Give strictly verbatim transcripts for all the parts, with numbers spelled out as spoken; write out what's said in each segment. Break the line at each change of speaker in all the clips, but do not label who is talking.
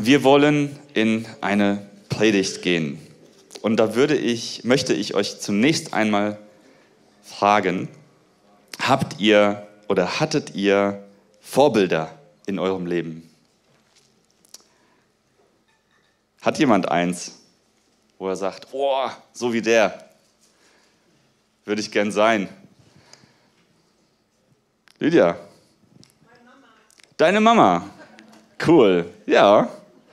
Wir wollen in eine Predigt gehen. Und da würde ich, möchte ich euch zunächst einmal fragen, habt ihr oder hattet ihr Vorbilder in eurem Leben? Hat jemand eins, wo er sagt, oh, so wie der, würde ich gern sein? Lydia?
Meine Mama.
Deine Mama? Cool, ja.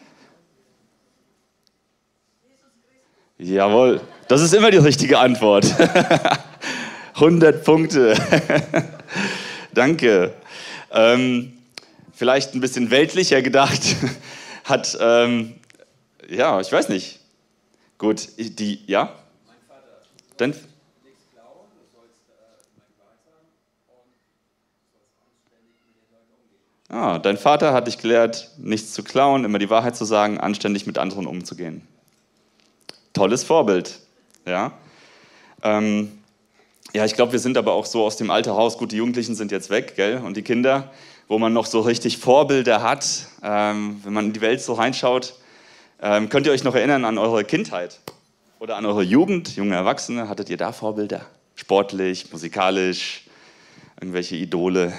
Jawohl, das ist immer die richtige Antwort. hundert Punkte. Danke. Ähm, vielleicht ein bisschen weltlicher gedacht, hat, ähm, ja, ich weiß nicht. Gut, die, ja?
Mein Vater.
Dann,
Nichts klauen, du sollst äh, mein Vater und du sollst anständig mit den Leuten umgehen.
ah, dein Vater hat dich gelehrt, nichts zu klauen, immer die Wahrheit zu sagen, anständig mit anderen umzugehen. Tolles Vorbild, ja. Ähm, ja, ich glaube, wir sind aber auch so aus dem alten Haus, gut, die Jugendlichen sind jetzt weg, gell, und die Kinder, wo man noch so richtig Vorbilder hat, ähm, wenn man in die Welt so reinschaut. Ähm, könnt ihr euch noch erinnern an eure Kindheit oder an eure Jugend, junge Erwachsene? Hattet ihr da Vorbilder? Sportlich, musikalisch, irgendwelche Idole?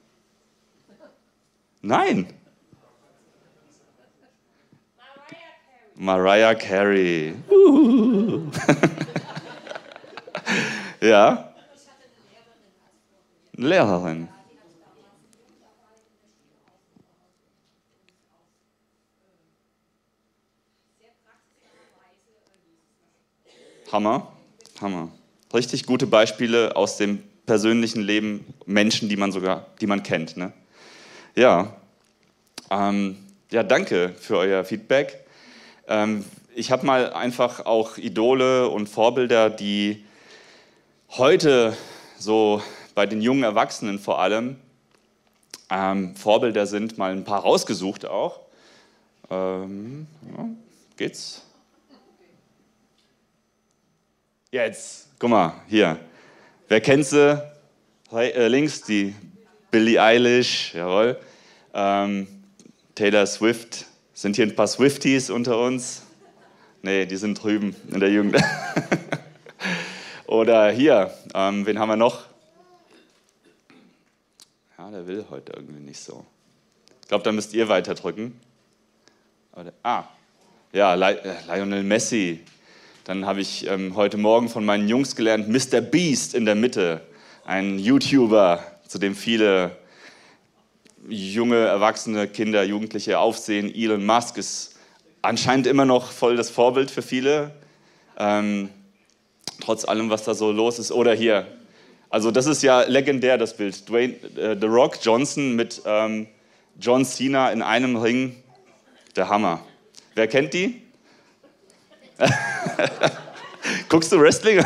Nein. Mariah Carey. Uh. Ja. Eine Lehrerin. Hammer, Hammer. Richtig gute Beispiele aus dem persönlichen Leben, Menschen, die man sogar, die man kennt. Ne? Ja. Ähm, ja, danke für euer Feedback. Ähm, ich habe mal einfach auch Idole und Vorbilder, die heute so bei den jungen Erwachsenen vor allem ähm, Vorbilder sind, mal ein paar rausgesucht auch. Ähm, ja, geht's? Jetzt, guck mal, hier. Wer kennt sie? Äh, links die Billie Eilish, jawohl. Ähm, Taylor Swift. Sind hier ein paar Swifties unter uns? Nee, die sind drüben in der Jugend. Oder hier, ähm, wen haben wir noch? Ja, der will heute irgendwie nicht so. Ich glaube, da müsst ihr weiter drücken. Oder, ah, ja, Lionel Messi. Dann habe ich ähm, heute Morgen von meinen Jungs gelernt, Mister Beast in der Mitte. Ein YouTuber, zu dem viele junge, erwachsene Kinder, Jugendliche aufsehen. Elon Musk ist anscheinend immer noch voll das Vorbild für viele. Ähm, trotz allem, was da so los ist. Oder hier, also das ist ja legendär, das Bild. Dwayne, äh, The Rock Johnson mit ähm, John Cena in einem Ring. Der Hammer. Wer kennt die? Guckst du Wrestling?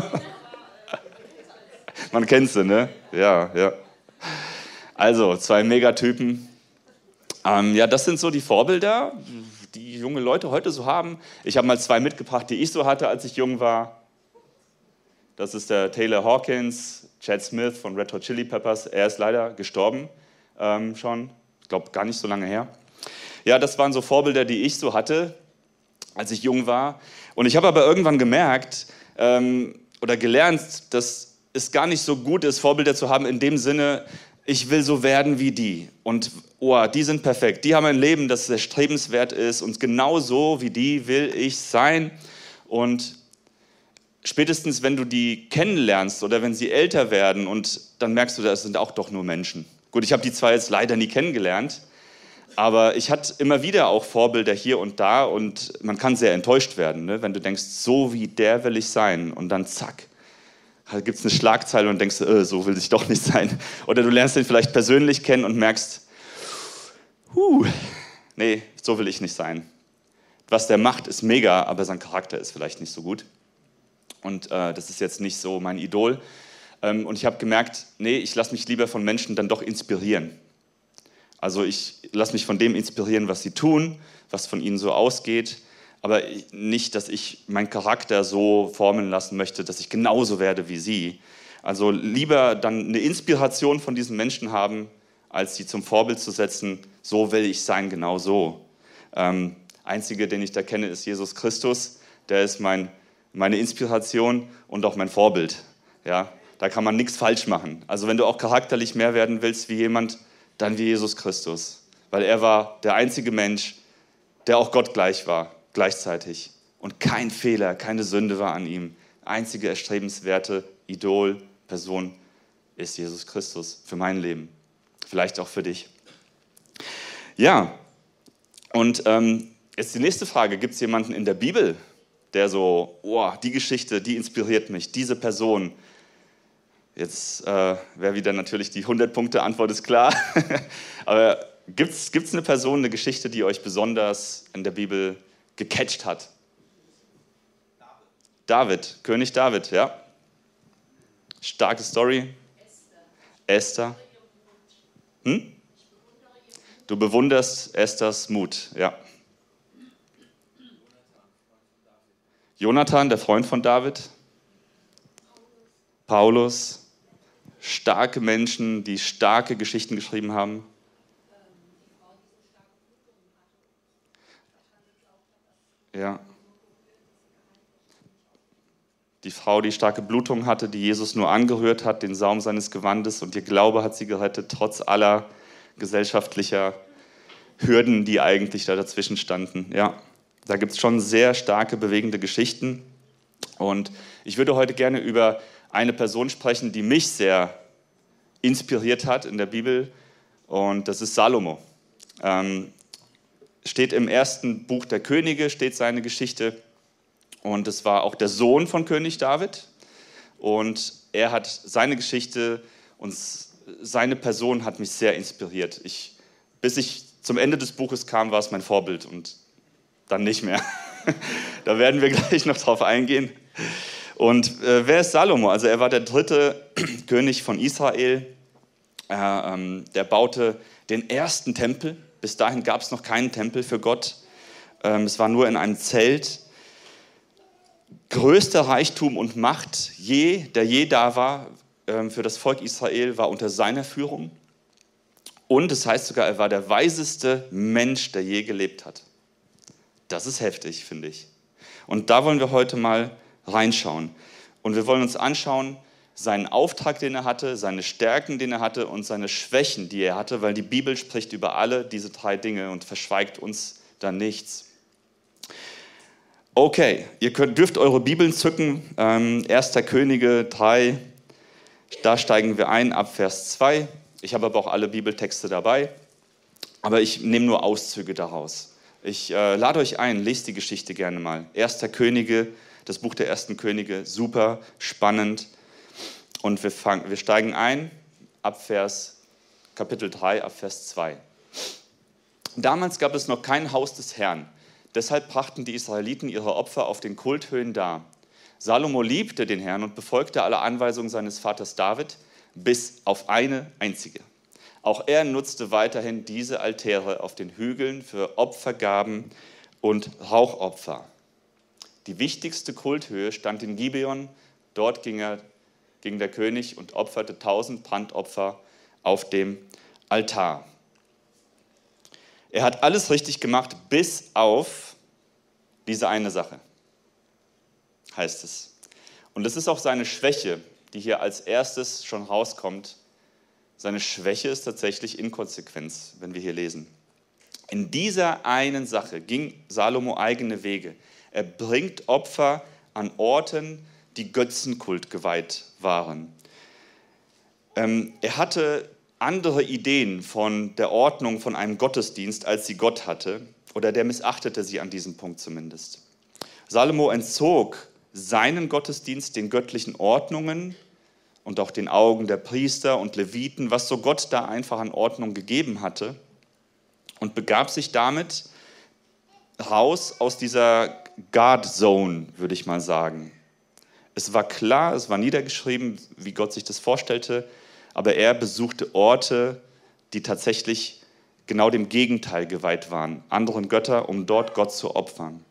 Man kennt sie, ne? Ja, ja. Also, zwei Megatypen. Ähm, ja, das sind so die Vorbilder, die junge Leute heute so haben. Ich habe mal zwei mitgebracht, die ich so hatte, als ich jung war. Das ist der Taylor Hawkins, Chad Smith von Red Hot Chili Peppers. Er ist leider gestorben ähm, schon. Ich glaube, gar nicht so lange her. Ja, das waren so Vorbilder, die ich so hatte, als ich jung war. Und ich habe aber irgendwann gemerkt ähm, oder gelernt, dass es gar nicht so gut ist, Vorbilder zu haben in dem Sinne, ich will so werden wie die. Und oh, die sind perfekt. Die haben ein Leben, das erstrebenswert ist. Und genau so wie die will ich sein. Und spätestens, wenn du die kennenlernst oder wenn sie älter werden, und dann merkst du, das sind auch doch nur Menschen. Gut, ich habe die zwar jetzt leider nie kennengelernt, aber ich hatte immer wieder auch Vorbilder hier und da und man kann sehr enttäuscht werden, ne? Wenn du denkst, so wie der will ich sein und dann zack, gibt es eine Schlagzeile und denkst, äh, so will ich doch nicht sein. Oder du lernst ihn vielleicht persönlich kennen und merkst, huh, nee, so will ich nicht sein. Was der macht, ist mega, aber sein Charakter ist vielleicht nicht so gut. Und äh, das ist jetzt nicht so mein Idol. Ähm, und ich habe gemerkt, nee, ich lasse mich lieber von Menschen dann doch inspirieren. Also ich lasse mich von dem inspirieren, was sie tun, was von ihnen so ausgeht, aber nicht, dass ich meinen Charakter so formen lassen möchte, dass ich genauso werde wie sie. Also lieber dann eine Inspiration von diesen Menschen haben, als sie zum Vorbild zu setzen, so will ich sein, genau so. Ähm, einzige, den ich da kenne, ist Jesus Christus. Der ist mein, meine Inspiration und auch mein Vorbild. Ja, da kann man nichts falsch machen. Also wenn du auch charakterlich mehr werden willst wie jemand, dann wie Jesus Christus. Weil er war der einzige Mensch, der auch Gott gleich war, gleichzeitig. Und kein Fehler, keine Sünde war an ihm. Einzige erstrebenswerte Idol, Person ist Jesus Christus für mein Leben. Vielleicht auch für dich. Ja, und ähm, jetzt die nächste Frage. Gibt es jemanden in der Bibel, der so, oh, die Geschichte, die inspiriert mich, diese Person? Jetzt äh, wäre wieder natürlich die hundert-Punkte-Antwort ist klar. Aber gibt es eine Person, eine Geschichte, die euch besonders in der Bibel gecatcht hat? David. David, König David, ja. Starke Story. Esther. Esther. Hm? Du bewunderst Esthers Mut, ja. Jonathan, der Freund von David. Paulus. Starke Menschen, die starke Geschichten geschrieben haben. Ja. Die Frau, die starke Blutung hatte, die Jesus nur angerührt hat, den Saum seines Gewandes, und ihr Glaube hat sie gerettet, trotz aller gesellschaftlicher Hürden, die eigentlich da dazwischen standen. Ja, da gibt es schon sehr starke, bewegende Geschichten. Und ich würde heute gerne über eine Person sprechen, die mich sehr inspiriert hat in der Bibel, und das ist Salomo. Ähm, steht im ersten Buch der Könige, steht seine Geschichte. Und es war auch der Sohn von König David. Und er hat seine Geschichte und seine Person hat mich sehr inspiriert. Ich, bis ich zum Ende des Buches kam, war es mein Vorbild und dann nicht mehr. Da werden wir gleich noch drauf eingehen. Und äh, wer ist Salomo? Also er war der dritte König von Israel. Er, ähm, der baute den ersten Tempel. Bis dahin gab es noch keinen Tempel für Gott. Ähm, es war nur in einem Zelt. Größter Reichtum und Macht, je, der je da war ähm, für das Volk Israel, war unter seiner Führung. Und es heißt sogar, er war der weiseste Mensch, der je gelebt hat. Das ist heftig, finde ich. Und da wollen wir heute mal reinschauen. Und wir wollen uns anschauen, seinen Auftrag, den er hatte, seine Stärken, den er hatte und seine Schwächen, die er hatte, weil die Bibel spricht über alle diese drei Dinge und verschweigt uns da nichts. Okay, ihr könnt, dürft eure Bibeln zücken, ähm, erster Könige drei, da steigen wir ein ab Vers zwei. Ich habe aber auch alle Bibeltexte dabei, aber ich nehme nur Auszüge daraus. Ich äh, lade euch ein, lest die Geschichte gerne mal. erster Könige, das Buch der ersten Könige, super, spannend. Und wir, fangen, wir steigen ein ab Vers, Kapitel drei, ab Vers zwei. Damals gab es noch kein Haus des Herrn. Deshalb brachten die Israeliten ihre Opfer auf den Kulthöhen dar. Salomo liebte den Herrn und befolgte alle Anweisungen seines Vaters David, bis auf eine einzige. Auch er nutzte weiterhin diese Altäre auf den Hügeln für Opfergaben und Rauchopfer. Die wichtigste Kulthöhe stand in Gibeon. Dort ging, er, ging der König und opferte tausend Brandopfer auf dem Altar. Er hat alles richtig gemacht, bis auf diese eine Sache, heißt es. Und das ist auch seine Schwäche, die hier als erstes schon rauskommt. Seine Schwäche ist tatsächlich Inkonsequenz, wenn wir hier lesen. In dieser einen Sache ging Salomo eigene Wege. Er bringt Opfer an Orten, die Götzenkult geweiht waren. Ähm, er hatte andere Ideen von der Ordnung von einem Gottesdienst, als sie Gott hatte, oder der missachtete sie an diesem Punkt zumindest. Salomo entzog seinen Gottesdienst den göttlichen Ordnungen und auch den Augen der Priester und Leviten, was so Gott da einfach an Ordnung gegeben hatte, und begab sich damit raus aus dieser Guard Zone, würde ich mal sagen. Es war klar, es war niedergeschrieben, wie Gott sich das vorstellte, aber er besuchte Orte, die tatsächlich genau dem Gegenteil geweiht waren, anderen Götter, um dort Gott zu opfern.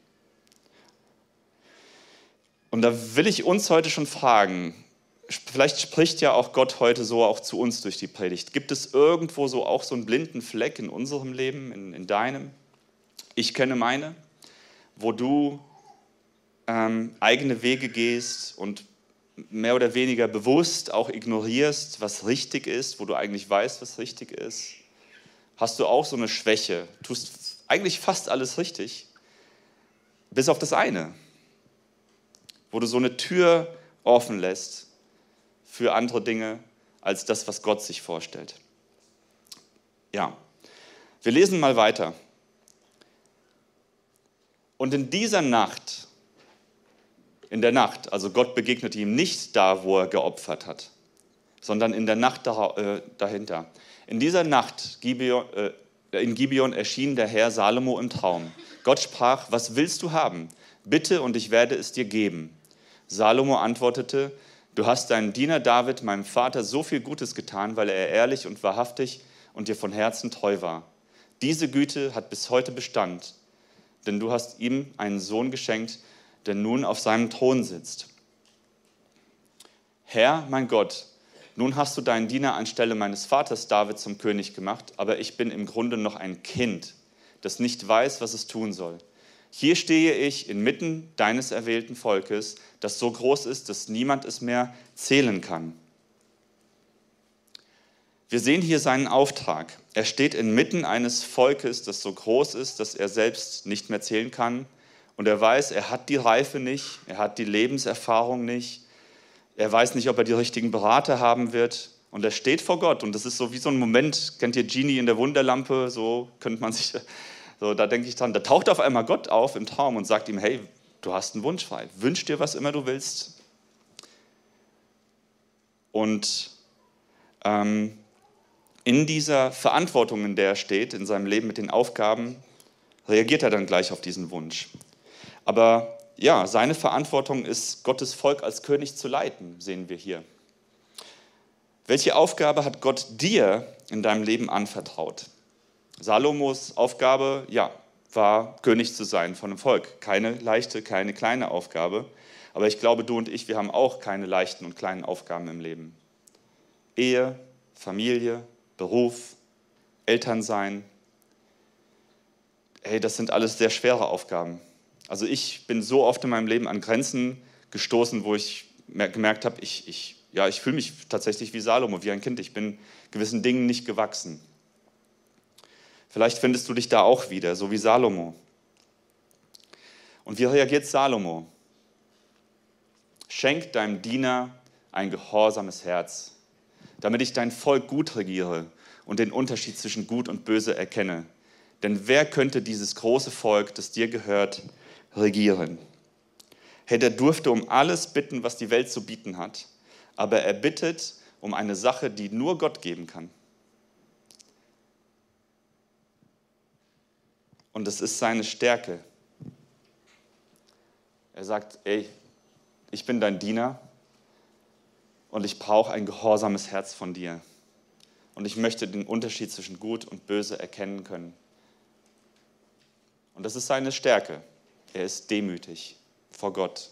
Und da will ich uns heute schon fragen, vielleicht spricht ja auch Gott heute so auch zu uns durch die Predigt. Gibt es irgendwo so auch so einen blinden Fleck in unserem Leben, in, in deinem? ich kenne meine, wo du ähm, eigene Wege gehst und mehr oder weniger bewusst auch ignorierst, was richtig ist, wo du eigentlich weißt, was richtig ist? Hast du auch so eine Schwäche? Tust eigentlich fast alles richtig, bis auf das eine, wo du so eine Tür offen lässt für andere Dinge als das, was Gott sich vorstellt. Ja, wir lesen mal weiter. Und in dieser Nacht, in der Nacht, also Gott begegnete ihm nicht da, wo er geopfert hat, sondern in der Nacht dahinter. In dieser Nacht in Gibeon erschien der Herr Salomo im Traum. Gott sprach: Was willst du haben? Bitte, und ich werde es dir geben. Salomo antwortete: Du hast deinem Diener David, meinem Vater, so viel Gutes getan, weil er ehrlich und wahrhaftig und dir von Herzen treu war. Diese Güte hat bis heute Bestand, denn du hast ihm einen Sohn geschenkt, der nun auf seinem Thron sitzt. Herr, mein Gott, nun hast du deinen Diener anstelle meines Vaters David zum König gemacht, aber ich bin im Grunde noch ein Kind, das nicht weiß, was es tun soll. Hier stehe ich inmitten deines erwählten Volkes, das so groß ist, dass niemand es mehr zählen kann. Wir sehen hier seinen Auftrag. Er steht inmitten eines Volkes, das so groß ist, dass er selbst nicht mehr zählen kann. Und er weiß, er hat die Reife nicht, er hat die Lebenserfahrung nicht, er weiß nicht, ob er die richtigen Berater haben wird. Und er steht vor Gott. Und das ist so wie so ein Moment, kennt ihr Genie in der Wunderlampe? So könnte man sich, so, da denke ich dran. Da taucht auf einmal Gott auf im Traum und sagt ihm: Hey, du hast einen Wunsch frei. Wünsch dir, was immer du willst. Und ähm, in dieser Verantwortung, in der er steht, in seinem Leben mit den Aufgaben, reagiert er dann gleich auf diesen Wunsch. Aber ja, seine Verantwortung ist, Gottes Volk als König zu leiten, sehen wir hier. Welche Aufgabe hat Gott dir in deinem Leben anvertraut? Salomos Aufgabe, ja, war König zu sein von einem Volk. Keine leichte, keine kleine Aufgabe. Aber ich glaube, du und ich, wir haben auch keine leichten und kleinen Aufgaben im Leben. Ehe, Familie, Beruf, Elternsein. Hey, das sind alles sehr schwere Aufgaben. Also ich bin so oft in meinem Leben an Grenzen gestoßen, wo ich gemerkt habe, ich, ich, ja, ich fühle mich tatsächlich wie Salomo, wie ein Kind. Ich bin gewissen Dingen nicht gewachsen. Vielleicht findest du dich da auch wieder, so wie Salomo. Und wie reagiert Salomo? Schenk deinem Diener ein gehorsames Herz, damit ich dein Volk gut regiere und den Unterschied zwischen Gut und Böse erkenne. Denn wer könnte dieses große Volk, das dir gehört, regieren? Hey, der durfte um alles bitten, was die Welt zu bieten hat, aber er bittet um eine Sache, die nur Gott geben kann. Und das ist seine Stärke. Er sagt: Ey, ich bin dein Diener und ich brauche ein gehorsames Herz von dir. Und ich möchte den Unterschied zwischen Gut und Böse erkennen können. Und das ist seine Stärke. Er ist demütig vor Gott.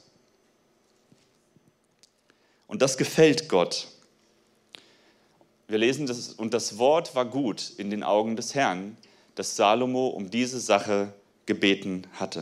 Und das gefällt Gott. Wir lesen, das, und das Wort war gut in den Augen des Herrn, dass Salomo um diese Sache gebeten hatte.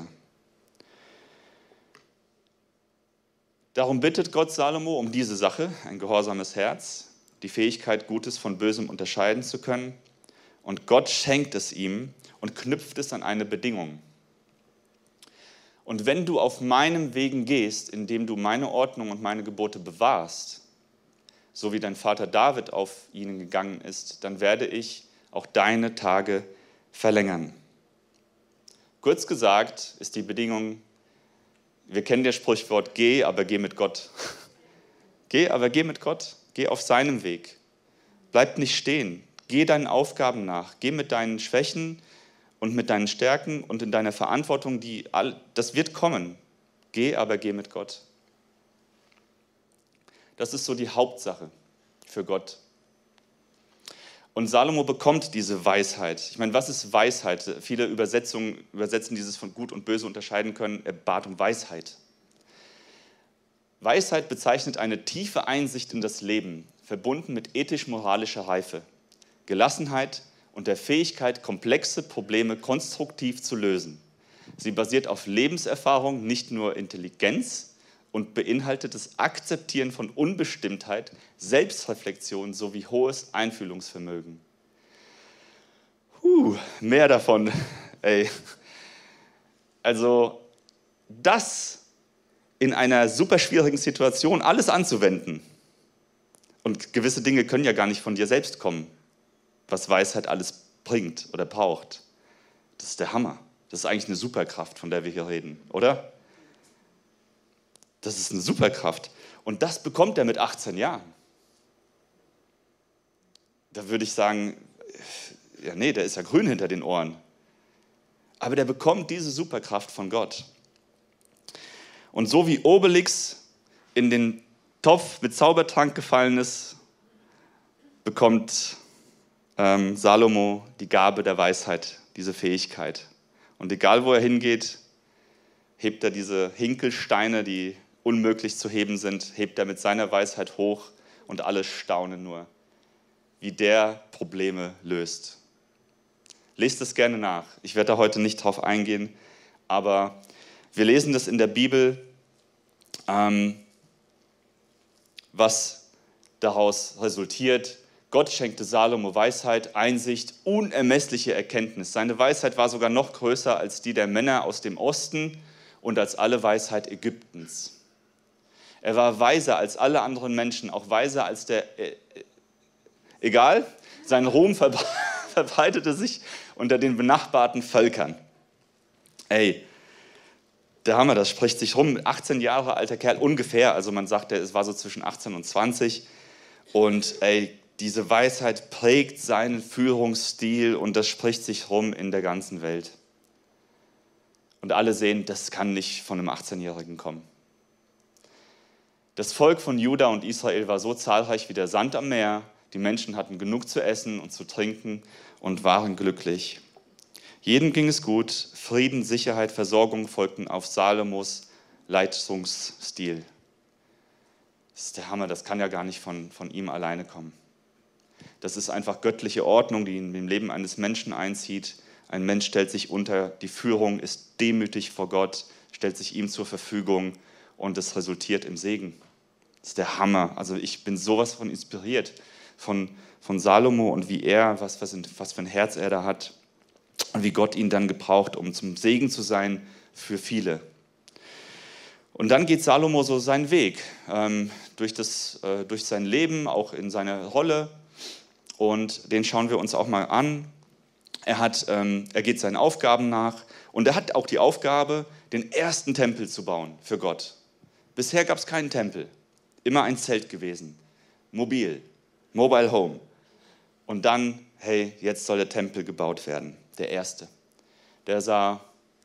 Darum bittet Gott Salomo um diese Sache, ein gehorsames Herz, die Fähigkeit, Gutes von Bösem unterscheiden zu können. Und Gott schenkt es ihm und knüpft es an eine Bedingung. Und wenn du auf meinem Wegen gehst, indem du meine Ordnung und meine Gebote bewahrst, so wie dein Vater David auf ihnen gegangen ist, dann werde ich auch deine Tage verlängern. Kurz gesagt ist die Bedingung, wir kennen das Sprichwort: Geh, aber geh mit Gott. Geh, aber geh mit Gott. Geh auf seinem Weg. Bleib nicht stehen. Geh deinen Aufgaben nach. Geh mit deinen Schwächen und mit deinen Stärken und in deiner Verantwortung, die all, das wird kommen. Geh, aber geh mit Gott. Das ist so die Hauptsache für Gott. Und Salomo bekommt diese Weisheit. Ich meine, was ist Weisheit? Viele Übersetzungen übersetzen dieses von Gut und Böse unterscheiden können. Er bat um Weisheit. Weisheit bezeichnet eine tiefe Einsicht in das Leben, verbunden mit ethisch-moralischer Reife, Gelassenheit und der Fähigkeit, komplexe Probleme konstruktiv zu lösen. Sie basiert auf Lebenserfahrung, nicht nur Intelligenz und beinhaltet das Akzeptieren von Unbestimmtheit, Selbstreflexion sowie hohes Einfühlungsvermögen. Huh, mehr davon, ey. Also das in einer super schwierigen Situation alles anzuwenden. Und gewisse Dinge können ja gar nicht von dir selbst kommen, was Weisheit alles bringt oder braucht. Das ist der Hammer. Das ist eigentlich eine Superkraft, von der wir hier reden, oder? Das ist eine Superkraft. Und das bekommt er mit achtzehn Jahren. Da würde ich sagen, ja nee, der ist ja grün hinter den Ohren. Aber der bekommt diese Superkraft von Gott. Und so wie Obelix in den Topf mit Zaubertrank gefallen ist, bekommt ähm, Salomo die Gabe der Weisheit, diese Fähigkeit. Und egal, wo er hingeht, hebt er diese Hinkelsteine, die unmöglich zu heben sind, hebt er mit seiner Weisheit hoch und alle staunen nur, wie der Probleme löst. Lest es gerne nach. Ich werde da heute nicht drauf eingehen, aber wir lesen das in der Bibel, ähm, was daraus resultiert. Gott schenkte Salomo Weisheit, Einsicht, unermessliche Erkenntnis. Seine Weisheit war sogar noch größer als die der Männer aus dem Osten und als alle Weisheit Ägyptens. Er war weiser als alle anderen Menschen, auch weiser als der... Äh, egal, sein Ruhm verbre- verbreitete sich unter den benachbarten Völkern. Ey, der Hammer, das spricht sich rum. achtzehn Jahre alter Kerl, ungefähr. Also man sagt, es war so zwischen achtzehn und zwanzig. Und ey, diese Weisheit prägt seinen Führungsstil und das spricht sich rum in der ganzen Welt. Und alle sehen, das kann nicht von einem achtzehnjährigen kommen. Das Volk von Juda und Israel war so zahlreich wie der Sand am Meer. Die Menschen hatten genug zu essen und zu trinken und waren glücklich. Jedem ging es gut. Frieden, Sicherheit, Versorgung folgten auf Salomos Leitungsstil. Das ist der Hammer, das kann ja gar nicht von, von ihm alleine kommen. Das ist einfach göttliche Ordnung, die in dem Leben eines Menschen einzieht. Ein Mensch stellt sich unter die Führung, ist demütig vor Gott, stellt sich ihm zur Verfügung und es resultiert im Segen. Das ist der Hammer. Also ich bin sowas von inspiriert von, von Salomo und wie er, was, was, was für ein Herz er da hat und wie Gott ihn dann gebraucht, um zum Segen zu sein für viele. Und dann geht Salomo so seinen Weg ähm, durch, das, äh, durch sein Leben, auch in seiner Rolle. Und den schauen wir uns auch mal an. Er, hat, ähm, er geht seinen Aufgaben nach und er hat auch die Aufgabe, den ersten Tempel zu bauen für Gott. Bisher gab es keinen Tempel, immer ein Zelt gewesen, mobil, Mobile Home. Und dann, hey, jetzt soll der Tempel gebaut werden, der erste. Der sah,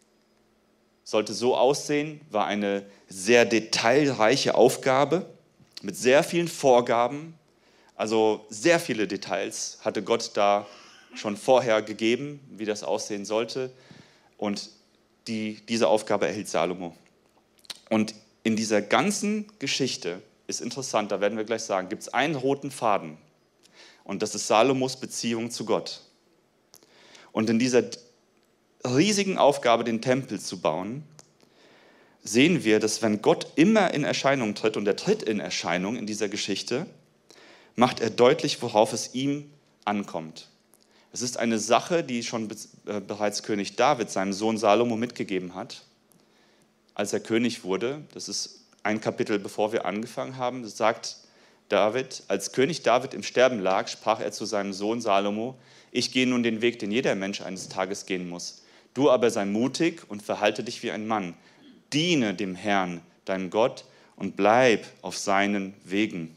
sollte so aussehen, war eine sehr detailreiche Aufgabe mit sehr vielen Vorgaben. Also sehr viele Details hatte Gott da schon vorher gegeben, wie das aussehen sollte. Und die, diese Aufgabe erhielt Salomo. Und in dieser ganzen Geschichte ist interessant, da werden wir gleich sagen, gibt es einen roten Faden. Und das ist Salomos Beziehung zu Gott. Und in dieser riesigen Aufgabe, den Tempel zu bauen, sehen wir, dass wenn Gott immer in Erscheinung tritt, und er tritt in Erscheinung in dieser Geschichte, macht er deutlich, worauf es ihm ankommt. Es ist eine Sache, die schon bereits König David seinem Sohn Salomo mitgegeben hat, als er König wurde. Das ist ein Kapitel, bevor wir angefangen haben. Das sagt David, als König David im Sterben lag, sprach er zu seinem Sohn Salomo: Ich gehe nun den Weg, den jeder Mensch eines Tages gehen muss. Du aber sei mutig und verhalte dich wie ein Mann. Diene dem Herrn, deinem Gott, und bleib auf seinen Wegen.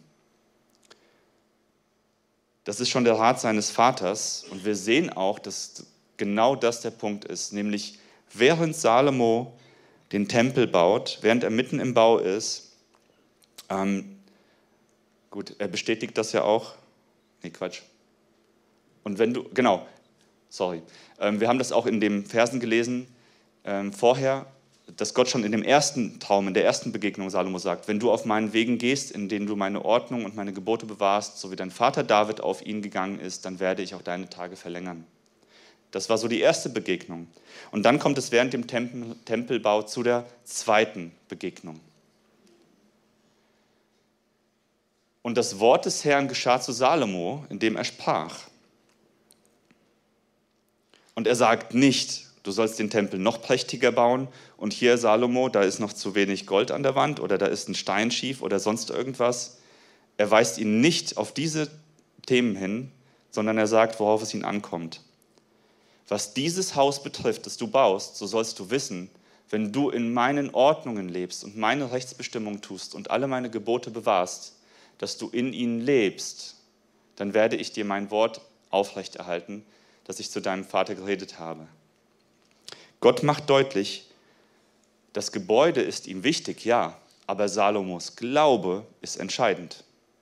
Das ist schon der Rat seines Vaters und wir sehen auch, dass genau das der Punkt ist, nämlich während Salomo den Tempel baut, während er mitten im Bau ist, ähm, gut, er bestätigt das ja auch, nee, Quatsch, und wenn du, genau, sorry, ähm, wir haben das auch in den Versen gelesen, ähm, vorher, dass Gott schon in dem ersten Traum, in der ersten Begegnung Salomo sagt, wenn du auf meinen Wegen gehst, in denen du meine Ordnung und meine Gebote bewahrst, so wie dein Vater David auf ihn gegangen ist, dann werde ich auch deine Tage verlängern. Das war so die erste Begegnung. Und dann kommt es während dem Tempel, Tempelbau zu der zweiten Begegnung. Und das Wort des Herrn geschah zu Salomo, indem er sprach. Und er sagt nicht, du sollst den Tempel noch prächtiger bauen und hier, Salomo, da ist noch zu wenig Gold an der Wand oder da ist ein Stein schief oder sonst irgendwas. Er weist ihn nicht auf diese Themen hin, sondern er sagt, worauf es ihn ankommt. Was dieses Haus betrifft, das du baust, so sollst du wissen, wenn du in meinen Ordnungen lebst und meine Rechtsbestimmungen tust und alle meine Gebote bewahrst, dass du in ihnen lebst, dann werde ich dir mein Wort aufrechterhalten, das ich zu deinem Vater geredet habe. Gott macht deutlich, das Gebäude ist ihm wichtig, ja, aber Salomos Glaube ist entscheidend.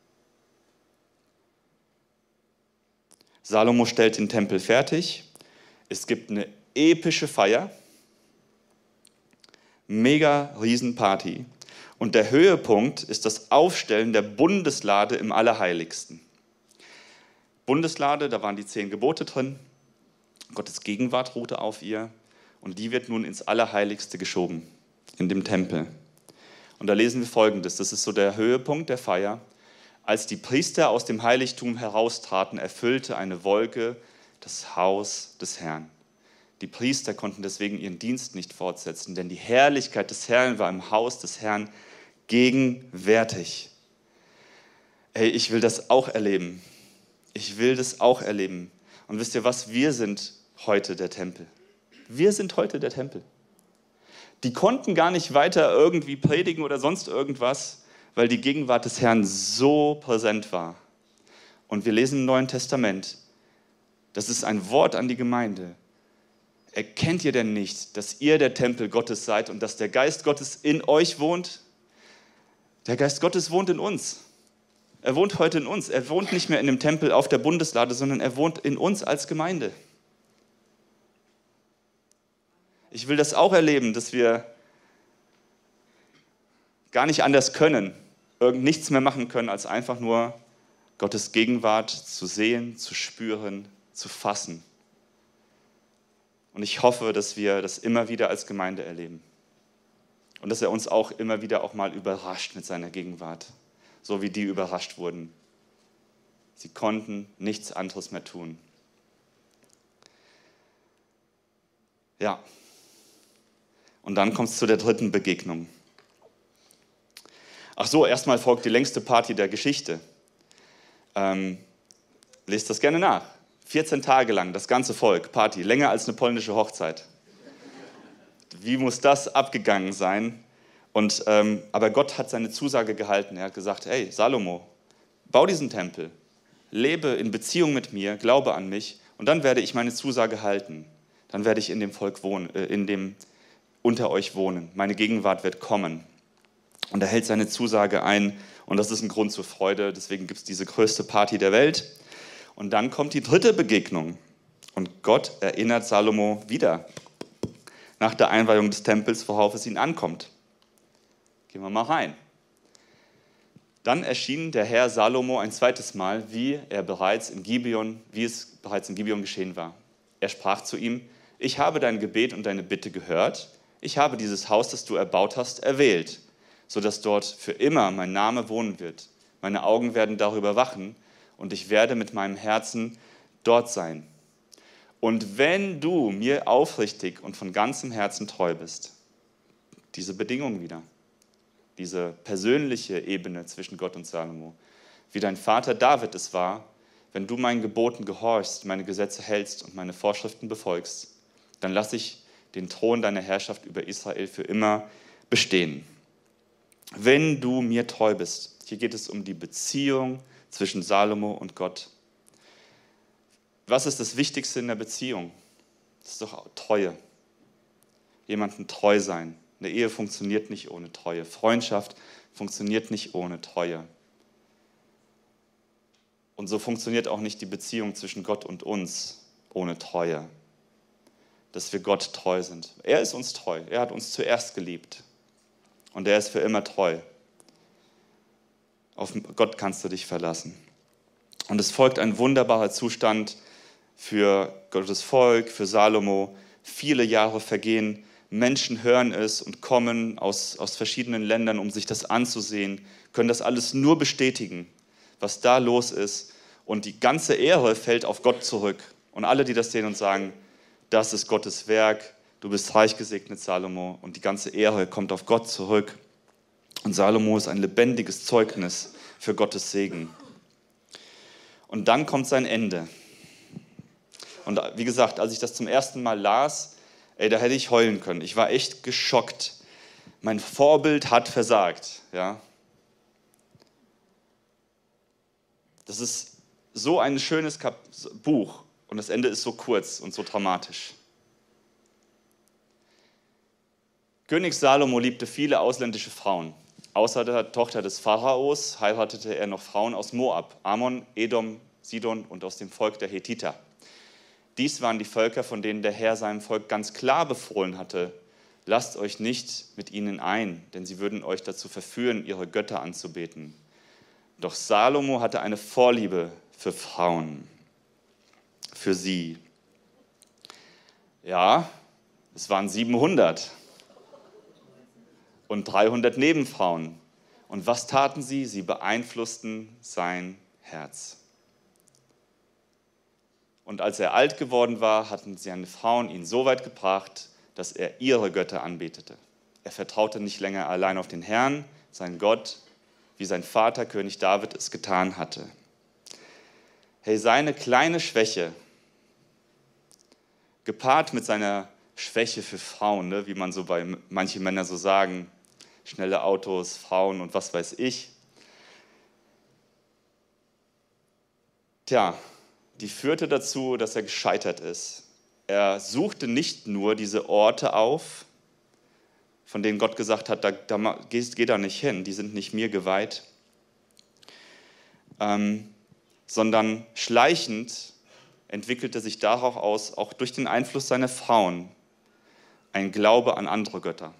Salomo stellt den Tempel fertig. Es gibt eine epische Feier, mega Riesenparty. Und der Höhepunkt ist das Aufstellen der Bundeslade im Allerheiligsten. Bundeslade, da waren die zehn Gebote drin. Gottes Gegenwart ruhte auf ihr. Und die wird nun ins Allerheiligste geschoben, in dem Tempel. Und da lesen wir Folgendes, das ist so der Höhepunkt der Feier. Als die Priester aus dem Heiligtum heraustraten, erfüllte eine Wolke das Haus des Herrn. Die Priester konnten deswegen ihren Dienst nicht fortsetzen, denn die Herrlichkeit des Herrn war im Haus des Herrn gegenwärtig. Hey, ich will das auch erleben. Ich will das auch erleben. Und wisst ihr was? Wir sind heute der Tempel. Wir sind heute der Tempel. Die konnten gar nicht weiter irgendwie predigen oder sonst irgendwas, weil die Gegenwart des Herrn so präsent war. Und wir lesen im Neuen Testament, das ist ein Wort an die Gemeinde. Erkennt ihr denn nicht, dass ihr der Tempel Gottes seid und dass der Geist Gottes in euch wohnt? Der Geist Gottes wohnt in uns. Er wohnt heute in uns. Er wohnt nicht mehr in dem Tempel auf der Bundeslade, sondern er wohnt in uns als Gemeinde. Ich will das auch erleben, dass wir gar nicht anders können, irgend nichts mehr machen können, als einfach nur Gottes Gegenwart zu sehen, zu spüren, zu fassen. Und ich hoffe, dass wir das immer wieder als Gemeinde erleben. Und dass er uns auch immer wieder auch mal überrascht mit seiner Gegenwart, so wie die überrascht wurden. Sie konnten nichts anderes mehr tun. Ja. Und dann kommt es zu der dritten Begegnung. Ach so, erstmal folgt die längste Party der Geschichte. Ähm, lest das gerne nach. vierzehn Tage lang, das ganze Volk, Party, länger als eine polnische Hochzeit. Wie muss das abgegangen sein? Und, ähm, aber Gott hat seine Zusage gehalten. Er hat gesagt, hey Salomo, bau diesen Tempel, lebe in Beziehung mit mir, glaube an mich und dann werde ich meine Zusage halten. Dann werde ich in dem Volk wohnen, äh, in dem unter euch wohnen. Meine Gegenwart wird kommen. Und er hält seine Zusage ein und das ist ein Grund zur Freude. Deswegen gibt es diese größte Party der Welt. Und dann kommt die dritte Begegnung und Gott erinnert Salomo wieder nach der Einweihung des Tempels, worauf es ihn ankommt. Gehen wir mal rein. Dann erschien der Herr Salomo ein zweites Mal, wie er bereits in Gibeon, wie es bereits in Gibeon geschehen war. Er sprach zu ihm: Ich habe dein Gebet und deine Bitte gehört. Ich habe dieses Haus, das du erbaut hast, erwählt, sodass dort für immer mein Name wohnen wird. Meine Augen werden darüber wachen und ich werde mit meinem Herzen dort sein. Und wenn du mir aufrichtig und von ganzem Herzen treu bist, diese Bedingung wieder, diese persönliche Ebene zwischen Gott und Salomo, wie dein Vater David es war, wenn du meinen Geboten gehorchst, meine Gesetze hältst und meine Vorschriften befolgst, dann lasse ich den Thron deiner Herrschaft über Israel für immer bestehen. Wenn du mir treu bist, hier geht es um die Beziehung zwischen Salomo und Gott. Was ist das Wichtigste in der Beziehung? Das ist doch Treue. Jemandem treu sein. Eine Ehe funktioniert nicht ohne Treue. Freundschaft funktioniert nicht ohne Treue. Und so funktioniert auch nicht die Beziehung zwischen Gott und uns ohne Treue. dass wir Gott treu sind. Er ist uns treu. Er hat uns zuerst geliebt. Und er ist für immer treu. Auf Gott kannst du dich verlassen. Und es folgt ein wunderbarer Zustand für Gottes Volk, für Salomo. Viele Jahre vergehen. Menschen hören es und kommen aus, aus verschiedenen Ländern, um sich das anzusehen, können das alles nur bestätigen, was da los ist. Und die ganze Ehre fällt auf Gott zurück. Und alle, die das sehen und sagen, das ist Gottes Werk, du bist reich gesegnet, Salomo, und die ganze Ehre kommt auf Gott zurück. Und Salomo ist ein lebendiges Zeugnis für Gottes Segen. Und dann kommt sein Ende. Und wie gesagt, als ich das zum ersten Mal las, ey, da hätte ich heulen können. Ich war echt geschockt. Mein Vorbild hat versagt. Ja. Das ist so ein schönes Kap- Buch und das Ende ist so kurz und so dramatisch. König Salomo liebte viele ausländische Frauen. Außer der Tochter des Pharaos heiratete er noch Frauen aus Moab, Ammon, Edom, Sidon und aus dem Volk der Hethiter. Dies waren die Völker, von denen der Herr seinem Volk ganz klar befohlen hatte, lasst euch nicht mit ihnen ein, denn sie würden euch dazu verführen, ihre Götter anzubeten. Doch Salomo hatte eine Vorliebe für Frauen, für sie. Ja, es waren siebenhundert und dreihundert Nebenfrauen. Und was taten sie? Sie beeinflussten sein Herz. Und als er alt geworden war, hatten seine Frauen ihn so weit gebracht, dass er ihre Götter anbetete. Er vertraute nicht länger allein auf den Herrn, seinen Gott, wie sein Vater, König David, es getan hatte. Hey, seine kleine Schwäche, gepaart mit seiner Schwäche für Frauen, ne, wie man so bei manchen Männern so sagen, schnelle Autos, Frauen und was weiß ich. Tja, die führte dazu, dass er gescheitert ist. Er suchte nicht nur diese Orte auf, von denen Gott gesagt hat, da, da, geh, geh da nicht hin, die sind nicht mir geweiht, ähm, sondern schleichend entwickelte sich daraus auch durch den Einfluss seiner Frauen ein Glaube an andere Götter.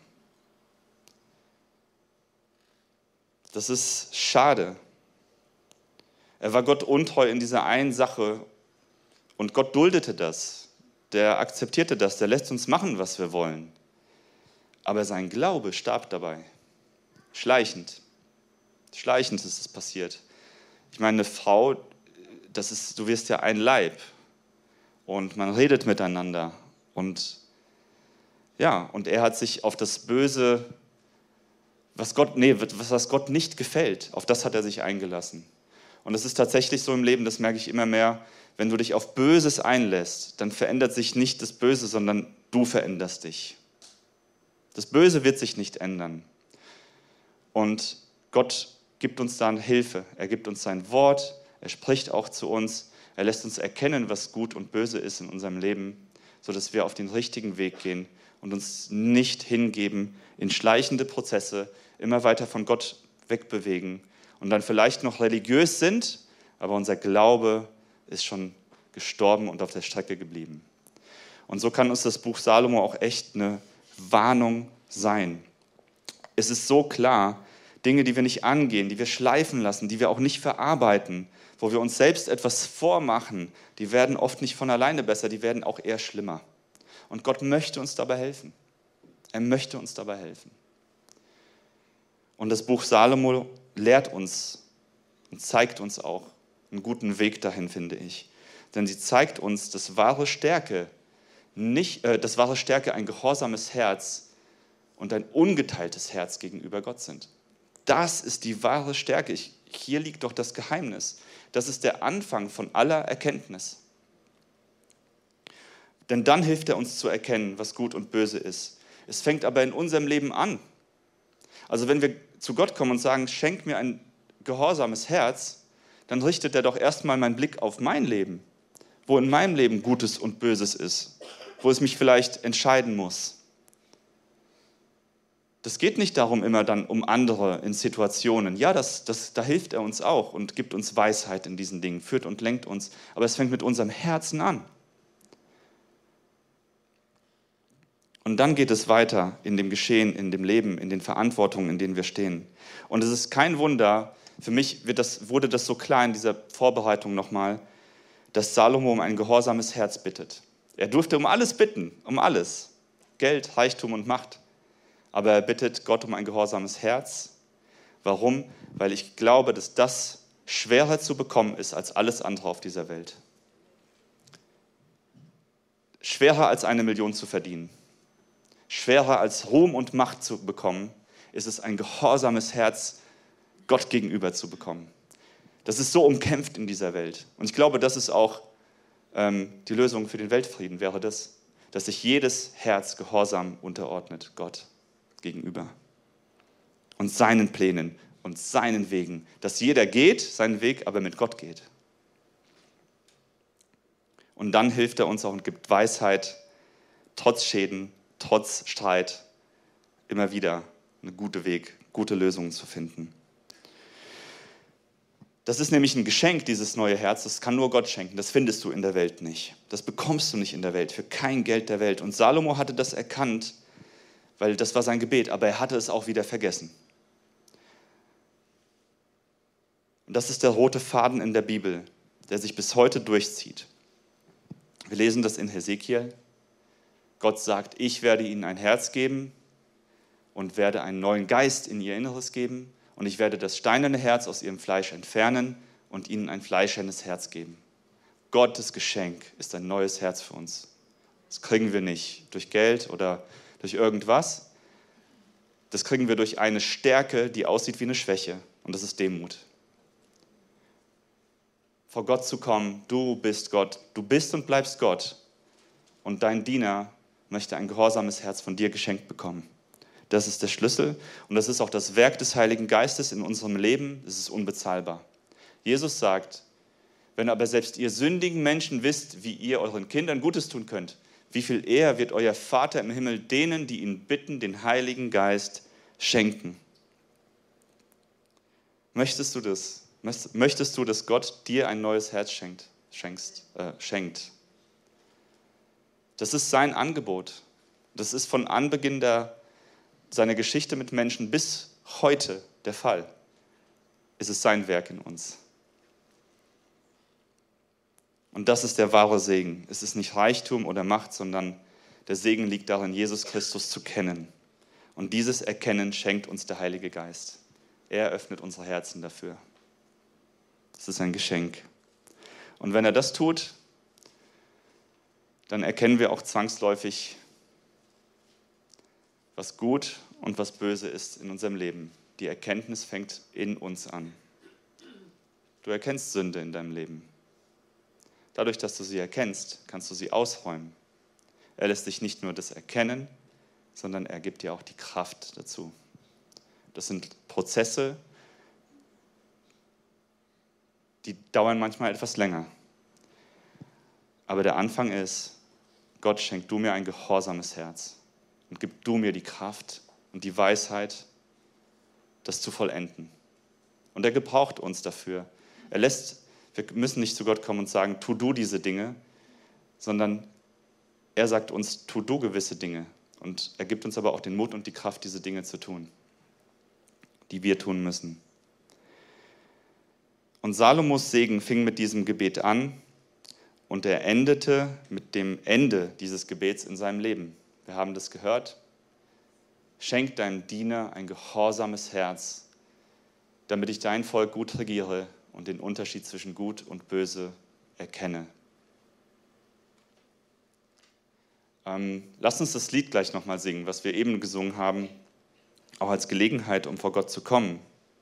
Das ist schade. Er war Gott untreu in dieser einen Sache und Gott duldete das. Der akzeptierte das, der lässt uns machen, was wir wollen. Aber sein Glaube starb dabei. Schleichend. Schleichend ist es passiert. Ich meine, eine Frau, das ist, du wirst ja ein Leib und man redet miteinander. Und ja, und er hat sich auf das Böse, was Gott, nee, was Gott nicht gefällt, auf das hat er sich eingelassen. Und es ist tatsächlich so im Leben, das merke ich immer mehr, wenn du dich auf Böses einlässt, dann verändert sich nicht das Böse, sondern du veränderst dich. Das Böse wird sich nicht ändern. Und Gott gibt uns dann Hilfe. Er gibt uns sein Wort, er spricht auch zu uns, er lässt uns erkennen, was gut und böse ist in unserem Leben, sodass wir auf den richtigen Weg gehen und uns nicht hingeben in schleichende Prozesse, immer weiter von Gott wegbewegen und dann vielleicht noch religiös sind, aber unser Glaube ist schon gestorben und auf der Strecke geblieben. Und so kann uns das Buch Salomo auch echt eine Warnung sein. Es ist so klar, Dinge, die wir nicht angehen, die wir schleifen lassen, die wir auch nicht verarbeiten, wo wir uns selbst etwas vormachen, die werden oft nicht von alleine besser, die werden auch eher schlimmer. Und Gott möchte uns dabei helfen. Er möchte uns dabei helfen. Und das Buch Salomo lehrt uns und zeigt uns auch einen guten Weg dahin, finde ich. Denn sie zeigt uns, dass wahre Stärke, nicht, äh, dass wahre Stärke ein gehorsames Herz und ein ungeteiltes Herz gegenüber Gott sind. Das ist die wahre Stärke. Ich, hier liegt doch das Geheimnis. Das ist der Anfang von aller Erkenntnis. Denn dann hilft er uns zu erkennen, was gut und böse ist. Es fängt aber in unserem Leben an. Also wenn wir zu Gott kommen und sagen, schenk mir ein gehorsames Herz, dann richtet er doch erstmal meinen Blick auf mein Leben, wo in meinem Leben Gutes und Böses ist, wo es mich vielleicht entscheiden muss. Das geht nicht darum, immer dann um andere in Situationen. Ja, das, das, da hilft er uns auch und gibt uns Weisheit in diesen Dingen, führt und lenkt uns. Aber es fängt mit unserem Herzen an. Und dann geht es weiter in dem Geschehen, in dem Leben, in den Verantwortungen, in denen wir stehen. Und es ist kein Wunder, für mich wird das, wurde das so klar in dieser Vorbereitung nochmal, dass Salomo um ein gehorsames Herz bittet. Er durfte um alles bitten, um alles. Geld, Reichtum und Macht. Aber er bittet Gott um ein gehorsames Herz. Warum? Weil ich glaube, dass das schwerer zu bekommen ist als alles andere auf dieser Welt. Schwerer als eine Million zu verdienen. Schwerer als Ruhm und Macht zu bekommen, ist es ein gehorsames Herz Gott gegenüber zu bekommen. Das ist so umkämpft in dieser Welt. Und ich glaube, das ist auch ähm, die Lösung für den Weltfrieden, wäre das, dass sich jedes Herz gehorsam unterordnet Gott gegenüber. Und seinen Plänen und seinen Wegen. Dass jeder geht, seinen Weg, aber mit Gott geht. Und dann hilft er uns auch und gibt Weisheit, trotz Schäden, trotz Streit, immer wieder einen guten Weg, gute Lösungen zu finden. Das ist nämlich ein Geschenk, dieses neue Herz, das kann nur Gott schenken, das findest du in der Welt nicht. Das bekommst du nicht in der Welt, für kein Geld der Welt. Und Salomo hatte das erkannt, weil das war sein Gebet, aber er hatte es auch wieder vergessen. Und das ist der rote Faden in der Bibel, der sich bis heute durchzieht. Wir lesen das in Hesekiel. Gott sagt, ich werde ihnen ein Herz geben und werde einen neuen Geist in ihr Inneres geben. Und ich werde das steinerne Herz aus ihrem Fleisch entfernen und ihnen ein fleischernes Herz geben. Gottes Geschenk ist ein neues Herz für uns. Das kriegen wir nicht durch Geld oder durch irgendwas. Das kriegen wir durch eine Stärke, die aussieht wie eine Schwäche. Und das ist Demut. Vor Gott zu kommen, du bist Gott, du bist und bleibst Gott. Und dein Diener möchte ein gehorsames Herz von dir geschenkt bekommen. Das ist der Schlüssel und das ist auch das Werk des Heiligen Geistes in unserem Leben. Es ist unbezahlbar. Jesus sagt, wenn aber selbst ihr sündigen Menschen wisst, wie ihr euren Kindern Gutes tun könnt, wie viel eher wird euer Vater im Himmel denen, die ihn bitten, den Heiligen Geist schenken. Möchtest du das? Möchtest du, dass Gott dir ein neues Herz schenkt? Schenkst, äh, schenkt? Das ist sein Angebot. Das ist von Anbeginn der seine Geschichte mit Menschen bis heute der Fall. Es ist sein Werk in uns. Und das ist der wahre Segen. Es ist nicht Reichtum oder Macht, sondern der Segen liegt darin, Jesus Christus zu kennen. Und dieses Erkennen schenkt uns der Heilige Geist. Er öffnet unsere Herzen dafür. Das ist ein Geschenk. Und wenn er das tut, dann erkennen wir auch zwangsläufig, was gut und was böse ist in unserem Leben. Die Erkenntnis fängt in uns an. Du erkennst Sünde in deinem Leben. Dadurch, dass du sie erkennst, kannst du sie ausräumen. Er lässt dich nicht nur das erkennen, sondern er gibt dir auch die Kraft dazu. Das sind Prozesse, die dauern manchmal etwas länger. Aber der Anfang ist, Gott, schenk du mir ein gehorsames Herz. Und gib du mir die Kraft und die Weisheit, das zu vollenden. Und er gebraucht uns dafür. Er lässt, wir müssen nicht zu Gott kommen und sagen, tu du diese Dinge, sondern er sagt uns, tu du gewisse Dinge. Und er gibt uns aber auch den Mut und die Kraft, diese Dinge zu tun, die wir tun müssen. Und Salomos Segen fing mit diesem Gebet an und er endete mit dem Ende dieses Gebets in seinem Leben. Wir haben das gehört. Schenk deinem Diener ein gehorsames Herz, damit ich dein Volk gut regiere und den Unterschied zwischen Gut und Böse erkenne. Ähm, lasst uns das Lied gleich nochmal singen, was wir eben gesungen haben, auch als Gelegenheit, um vor Gott zu kommen.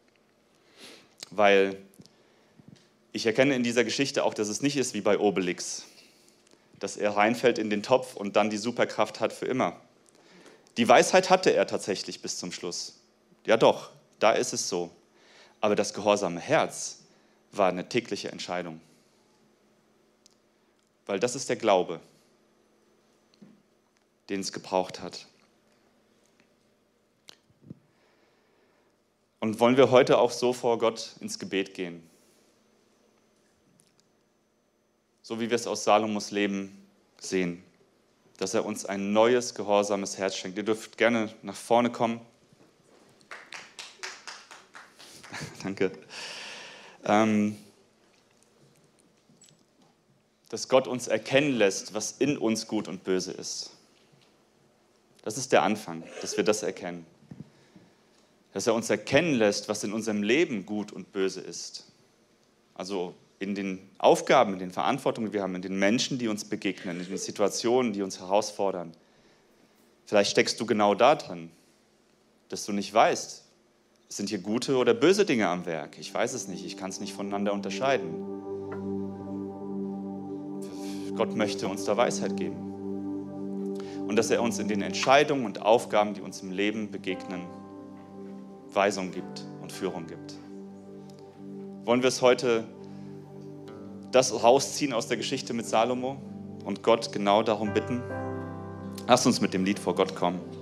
Weil ich erkenne in dieser Geschichte auch, dass es nicht ist wie bei Obelix, dass er reinfällt in den Topf und dann die Superkraft hat für immer. Die Weisheit hatte er tatsächlich bis zum Schluss. Ja doch, da ist es so. Aber das gehorsame Herz war eine tägliche Entscheidung. Weil das ist der Glaube, den es gebraucht hat. Und wollen wir heute auch so vor Gott ins Gebet gehen? So wie wir es aus Salomos Leben sehen. dass er uns ein neues, gehorsames Herz schenkt. Ihr dürft gerne nach vorne kommen. Danke. Ähm, dass Gott uns erkennen lässt, was in uns gut und böse ist. Das ist der Anfang, dass wir das erkennen. Dass er uns erkennen lässt, was in unserem Leben gut und böse ist. Also in den Aufgaben, in den Verantwortungen, die wir haben, in den Menschen, die uns begegnen, in den Situationen, die uns herausfordern. Vielleicht steckst du genau da drin, dass du nicht weißt, sind hier gute oder böse Dinge am Werk. Ich weiß es nicht, ich kann es nicht voneinander unterscheiden. Gott möchte uns da Weisheit geben. Und dass er uns in den Entscheidungen und Aufgaben, die uns im Leben begegnen, Weisung gibt und Führung gibt. Wollen wir es heute das rausziehen aus der Geschichte mit Salomo und Gott genau darum bitten? Lass uns mit dem Lied vor Gott kommen.